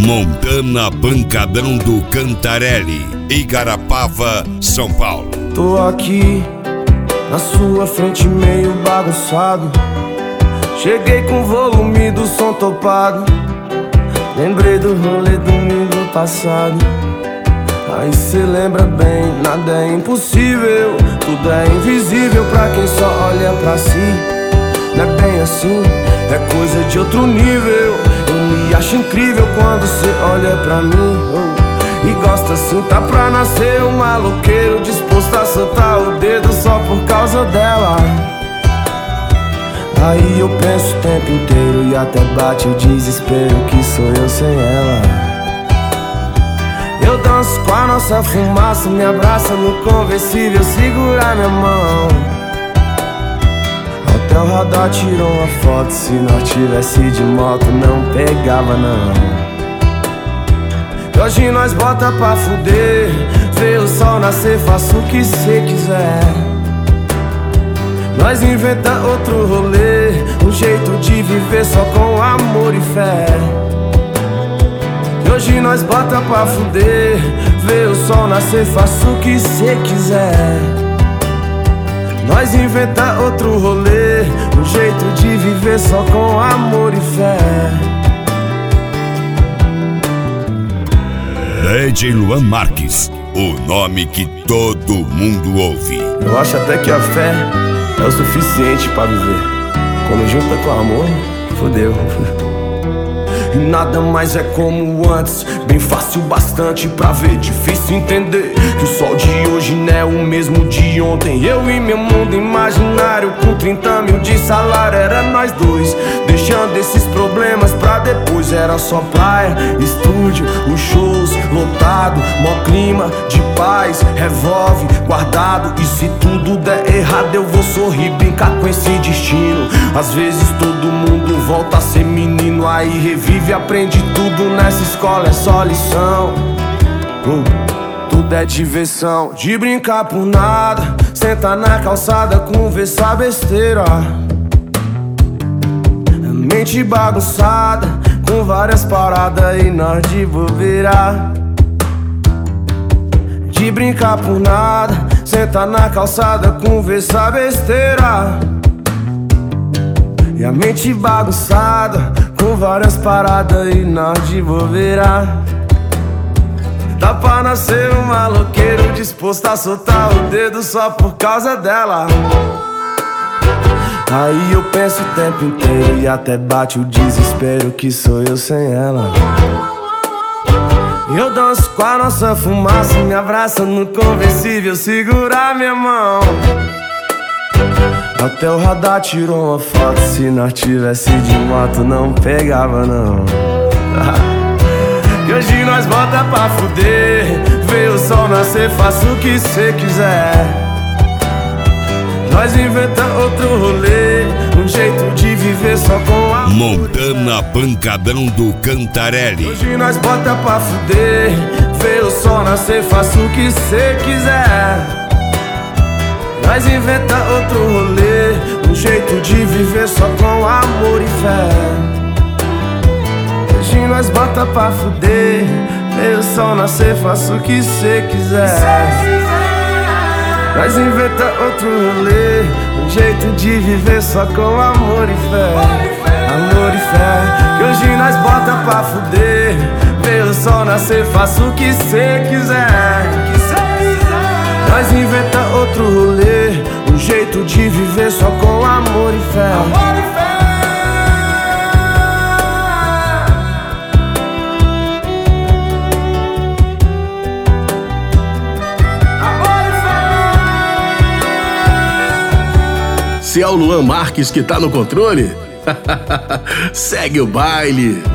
Montana Pancadão do Cantarelli, Igarapava, São Paulo. Tô aqui na sua frente meio bagunçado. Cheguei com o volume do som topado. Lembrei do rolê domingo passado. Aí cê lembra bem, nada é impossível. Tudo é invisível pra quem só olha pra si. Não é bem assim, é coisa de outro nível. Eu me acho incrível quando cê olha pra mim, e gosta assim, tá pra nascer um maloqueiro disposto a soltar o dedo só por causa dela. Aí eu penso o tempo inteiro e até bate o desespero que sou eu sem ela. Eu danço com a nossa fumaça, me abraça no conversível, segura minha mão. Até o radar tirou uma foto, se nós tivesse de moto não pegava não. E hoje nós bota pra fuder, vê o sol nascer, faça o que cê quiser. Nós inventa outro rolê, um jeito de viver só com amor e fé. E hoje nós bota pra fuder, vê o sol nascer, faça o que cê quiser. Nós inventa outro rolê, um jeito de viver só com amor e fé. DJ Luan Marques, o nome que todo mundo ouve. Eu acho até que a fé é o suficiente pra viver. Quando junta com amor, fodeu. E nada mais é como antes, bem fácil bastante pra ver, difícil entender que o sol de hoje não é o mesmo de ontem. Eu e meu mundo imaginário com 30 mil de salário, era nós dois, deixando esses problemas pra depois. Era só praia, estúdio, os shows lotado, mó clima de paz, revólver guardado. E se tudo der errado eu vou sorrir, brincar com esse destino. Às vezes todo mundo volta a ser menino, aí revive, aprende tudo nessa escola, é só lição. Tudo é diversão, de brincar por nada, sentar na calçada, conversar besteira. Mente bagunçada, com várias paradas e nós de bobeira. De brincar por nada, sentar na calçada, conversar besteira. E a mente bagunçada, com várias paradas e nós de bobeira. Dá pra nascer um maloqueiro disposto a soltar o dedo só por causa dela. Aí eu penso o tempo inteiro e até bate o desespero que sou eu sem ela. Eu danço com a nossa fumaça, me abraça no conversível, segura minha mão. Até o radar tirou uma foto, se nós tivesse de moto não pegava não. E hoje nós bota pra fuder, vê o sol nascer, faça o que cê quiser. Nós inventa outro rolê, um jeito de viver só com a Montana Pancadão do Cantarelli. Hoje nós bota pra fuder, vê o sol nascer, faça o que cê quiser. Nós inventa outro rolê, um jeito de viver só com amor e fé. Hoje nós bota pra fuder, vê o sol nascer, faça o que cê quiser. Nós inventa outro rolê, um jeito de viver só com amor e fé. Amor e fé. Que hoje nós bota pra fuder, vê o sol nascer, faça o que cê quiser. Nós inventa outro rolê, um jeito de viver só com amor e fé. Amor e fé. Se é o Luan Marques que tá no controle, segue o baile.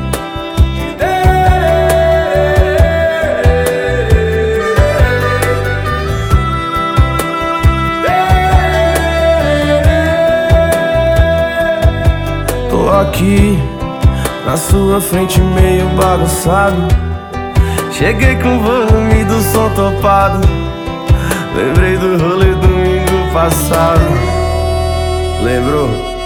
Tô aqui na sua frente meio bagunçado. Cheguei com o volume do som topado. Lembrei do rolê domingo passado. Lembrou?